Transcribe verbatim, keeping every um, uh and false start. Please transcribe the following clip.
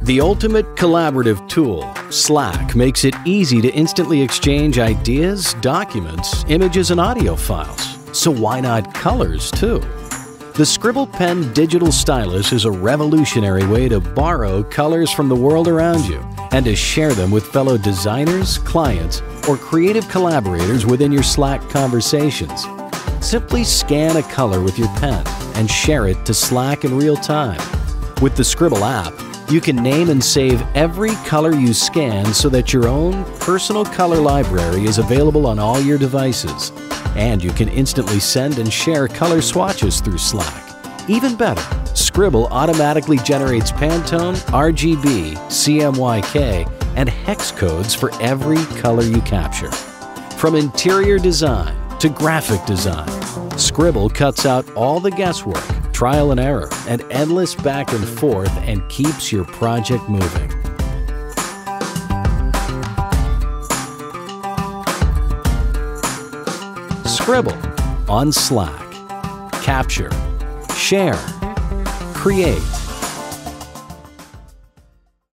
The ultimate collaborative tool, Slack, makes it easy to instantly exchange ideas, documents, images, and audio files. So why not colors, too? The Scribble Pen Digital Stylus is a revolutionary way to borrow colors from the world around you and to share them with fellow designers, clients, or creative collaborators within your Slack conversations. Simply scan a color with your pen and share it to Slack in real time. With the Scribble app, you can name and save every color you scan so that your own personal color library is available on all your devices. And you can instantly send and share color swatches through Slack. Even better, Scribble automatically generates Pantone, R G B, C M Y K, and hex codes for every color you capture. From interior design to graphic design, Scribble cuts out all the guesswork, trial and error, and endless back and forth and keeps your project moving. Scribble on Slack. Capture, share, create.